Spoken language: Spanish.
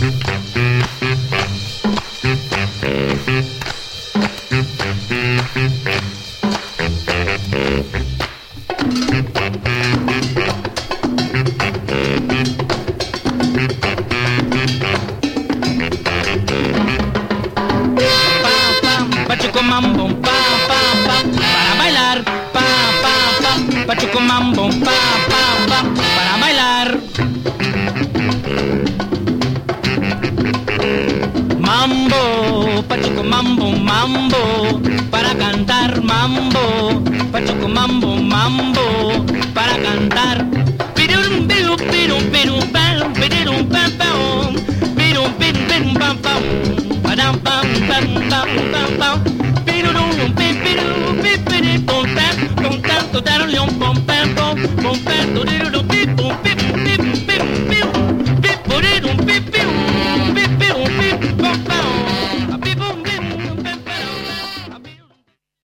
Mambo, pa, pa, pa, para bailar, pa, pa, pa, pachuco mambo, pa, pa, pa, para bailar. Mambo, pachuco mambo, mambo, para cantar, mambo, pachuco mambo, mambo, para cantar. Pirum, pirum, pirum, pirum, pam, pirum, pam, pam, pirum, pirum, pirum, pam, pam, pam, pam, pam, pam, pam, pam. Con tanto dar un león, pom, pam, pom, pom, pam,